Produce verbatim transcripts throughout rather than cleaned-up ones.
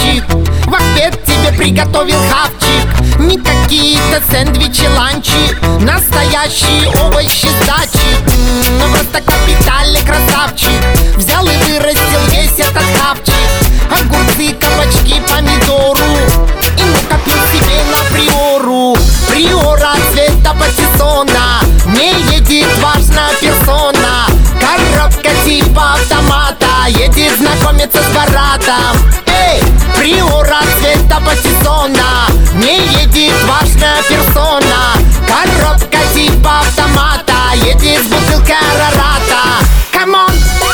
красавчик, в ответ тебе приготовил хавчик. Не какие-то сэндвичи, ланчи, настоящие овощи с дачи. Ну просто капитальный красавчик, взял и вырастил весь этот хавчик. Огурцы, кабачки, помидору, и накопил себе на приору. Приора цвета патиссона, не едет важная персона. Коробка типа автомата, едет знакомиться с Баратом. Эй, приора цвета патиссона, не едет важная персона. Коробка типа автомата, едет с бутылкой Арарата. Камон!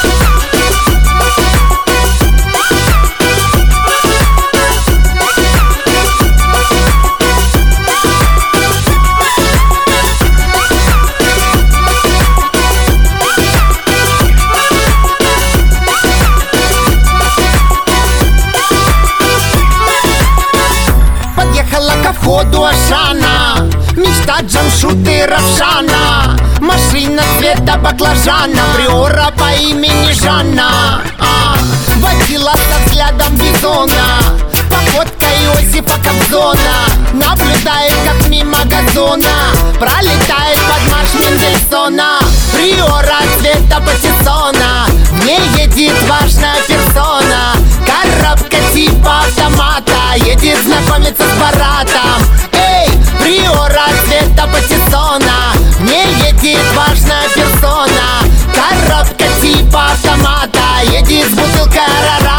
Ко входу Ашана, мечта Джамшуты Равшана. Машина цвета баклажана, приора по имени Жанна. а, Водила со взглядом бизона, походка Иосифа Кобзона. Наблюдает, как мимо газона пролетает под марш Мендельсона. Приора цвета патиссона, в ней едет важная персона. Коробка типа автомата, едет знакомиться с Баратом. Эй, приора цвета патиссона, в ней едет важная персона. Коробка типа автомата, едет с бутылкой Арарата.